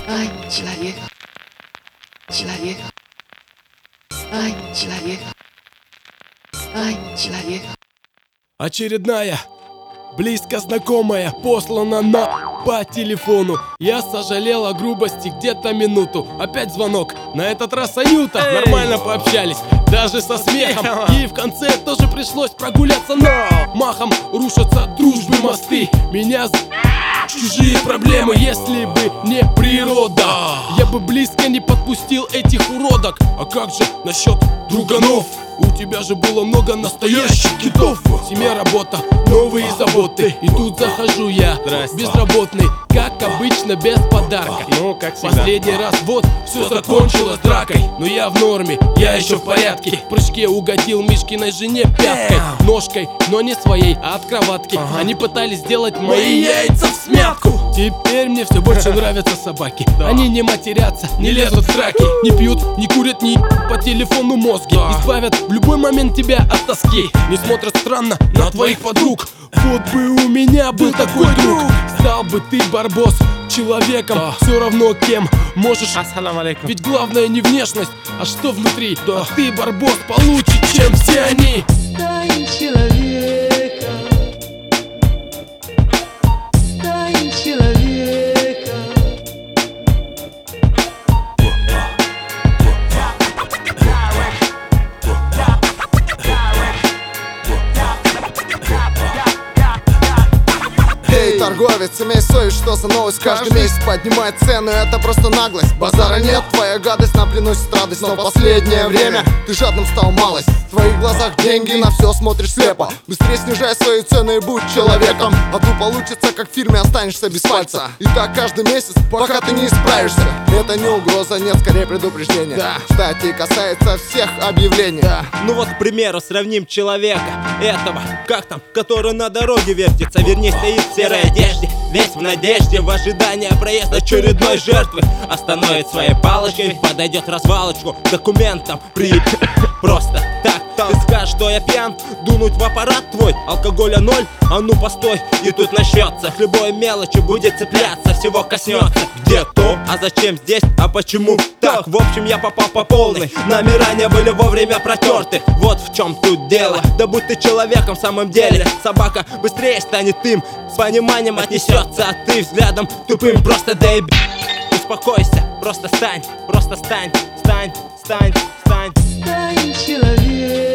Стань человеком. Человеком. Стань человеком. Стань человеком. Очередная, близко знакомая, послана на по телефону. Я сожалел о грубости где-то минуту. Опять звонок, на этот раз Анюта. Нормально пообщались, даже со смехом. И в конце тоже пришлось прогуляться, но махом рушатся дружбы мосты. Меня чужие проблемы, если бы не природа, я бы близко не подпустил этих уродок. А как же насчет друганов? У тебя же было много настоящих китов. Семья, работа, новые заботы. И тут захожу я, безработный, как обычно, без подарка. Ну, как всегда. Последний раз вот все закончилось дракой. Но я в норме, я еще в порядке. В прыжке угодил Мишкиной жене пяткой, ножкой, но не своей, а от кроватки. Они пытались сделать мои яйца в смятку. Теперь мне все больше нравятся собаки. Они не матерятся, не лезут в драки, не пьют, не курят, не по телефону мозги. Избавят в любой момент тебя от тоски. Не смотрят странно на твоих подруг. Вот бы у меня был такой друг. Стал бы ты, Барбос, человеком, все равно кем можешь. Ассаламу алейкум. Ведь главное не внешность, а что внутри. А ты, Барбос, получше, чем все они. Стань человеком. Стань человеком. Эй, торговец, имей совесть, что за новость? Каждый месяц поднимает цену, это просто наглость. Базара нет, твоя гадость нам приносит радость. Но последнее время ты жадным стал, малость. В твоих глазах деньги, на все смотришь слепо. Быстрее снижай свои цены и будь человеком. А то получится, как в фильме, останешься без пальца. И так каждый месяц, пока ты не исправишься. Это не угроза, нет, скорее предупреждение. Кстати, касается всех объявлений. Ну вот, к примеру, сравним человека этого, как там, который на дороге вертится. Вернее, стоит в серой одежде, весь в надежде, в ожидании проезда очередной жертвы. Остановит своей палочкой, подойдет развалочку к документам. Просто так. Ты скажешь, что я пьян, дунуть в аппарат твой, алкоголя ноль, а ну постой, и тут начнется. С любой мелочи будет цепляться, всего коснется. Где то, а зачем здесь, а почему так? В общем, я попал по полной, номера не были вовремя протерты. Вот в чем тут дело, да будь ты человеком в самом деле. Собака быстрее станет им, с пониманием отнесется, а ты взглядом тупым просто доеб. Успокойся, просто стань, стань, стань, стань. Стань человеком.